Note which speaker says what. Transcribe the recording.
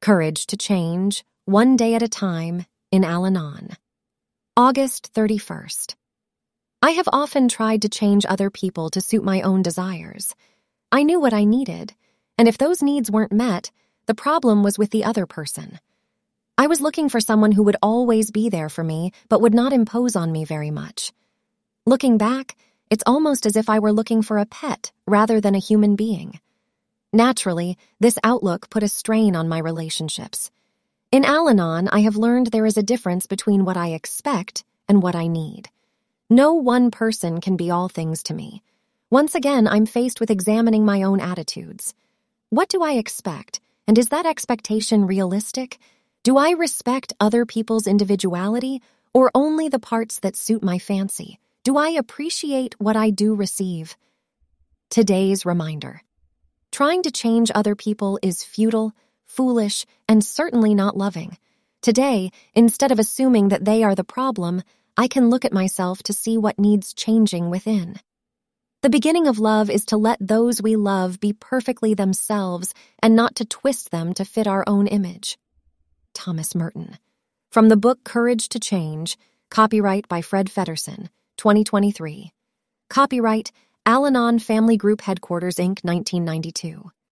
Speaker 1: Courage to Change, One Day at a Time, in Al-Anon. August 31st. I have often tried to change other people to suit my own desires. I knew what I needed, and if those needs weren't met, the problem was with the other person. I was looking for someone who would always be there for me, but would not impose on me very much. Looking back, it's almost as if I were looking for a pet rather than a human being. Naturally, this outlook put a strain on my relationships. In Al-Anon, I have learned there is a difference between what I expect and what I need. No one person can be all things to me. Once again, I'm faced with examining my own attitudes. What do I expect, and is that expectation realistic? Do I respect other people's individuality, or only the parts that suit my fancy? Do I appreciate what I do receive? Today's reminder. Trying to change other people is futile, foolish, and certainly not loving. Today, instead of assuming that they are the problem, I can look at myself to see what needs changing within. The beginning of love is to let those we love be perfectly themselves and not to twist them to fit our own image. Thomas Merton. From the book Courage to Change, copyright by Fred Feddersen, 2023. Copyright Al-Anon Family Group Headquarters, Inc., 1992.